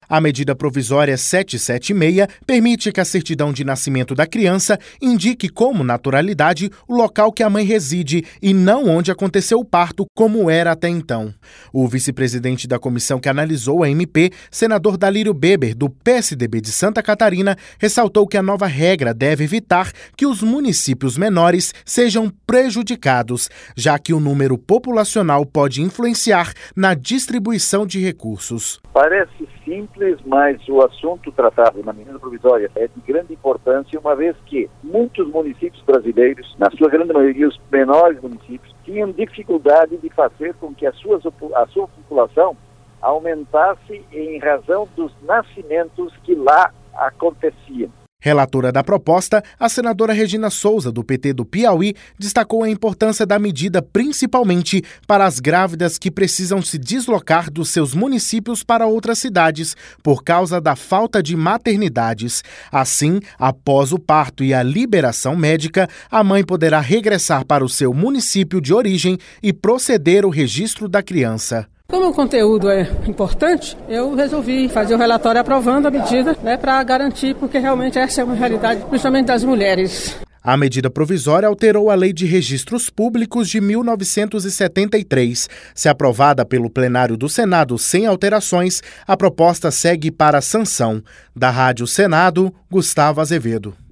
A medida provisória 776 permite que a certidão de nascimento da criança indique como naturalidade o local que a mãe reside e não onde aconteceu o parto, como era até então. O vice-presidente da comissão que analisou a MP, senador Dalírio Beber, do PSDB de Santa Catarina, ressaltou que a nova regra deve evitar que os municípios menores sejam prejudicados, já que o número populacional pode influenciar na distribuição de recursos. Parece simples, mas o assunto tratado na medida provisória é de grande importância, uma vez que muitos municípios brasileiros, na sua grande maioria os menores municípios, tinham dificuldade de fazer com que a sua população aumentasse em razão dos nascimentos que lá aconteciam. Relatora da proposta, a senadora Regina Souza, do PT do Piauí, destacou a importância da medida principalmente para as grávidas que precisam se deslocar dos seus municípios para outras cidades por causa da falta de maternidades. Assim, após o parto e a liberação médica, a mãe poderá regressar para o seu município de origem e proceder ao registro da criança. Como o conteúdo é importante, eu resolvi fazer o relatório aprovando a medida, para garantir, porque realmente essa é uma realidade, principalmente das mulheres. A medida provisória alterou a Lei de Registros Públicos de 1973. Se aprovada pelo plenário do Senado sem alterações, a proposta segue para a sanção. Da Rádio Senado, Gustavo Azevedo.